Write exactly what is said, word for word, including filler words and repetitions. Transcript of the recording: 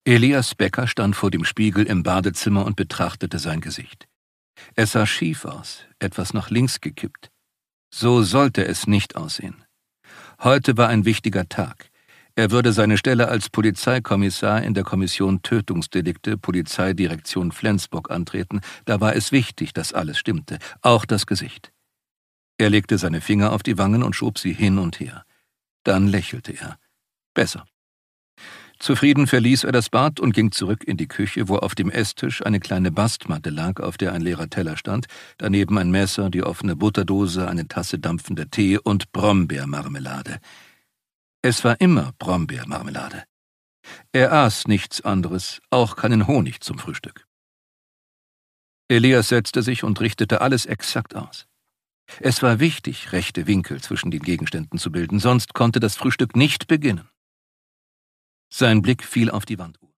Elias Becker stand vor dem Spiegel im Badezimmer und betrachtete sein Gesicht. Es sah schief aus, etwas nach links gekippt. So sollte es nicht aussehen. Heute war ein wichtiger Tag. Er würde seine Stelle als Polizeikommissar in der Kommission Tötungsdelikte, Polizeidirektion Flensburg antreten. Da war es wichtig, dass alles stimmte, auch das Gesicht. Er legte seine Finger auf die Wangen und schob sie hin und her. Dann lächelte er. Besser. Zufrieden verließ er das Bad und ging zurück in die Küche, wo auf dem Esstisch eine kleine Bastmatte lag, auf der ein leerer Teller stand, daneben ein Messer, die offene Butterdose, eine Tasse dampfender Tee und Brombeermarmelade. Es war immer Brombeermarmelade. Er aß nichts anderes, auch keinen Honig zum Frühstück. Elias setzte sich und richtete alles exakt aus. Es war wichtig, rechte Winkel zwischen den Gegenständen zu bilden, sonst konnte das Frühstück nicht beginnen. Sein Blick fiel auf die Wanduhr.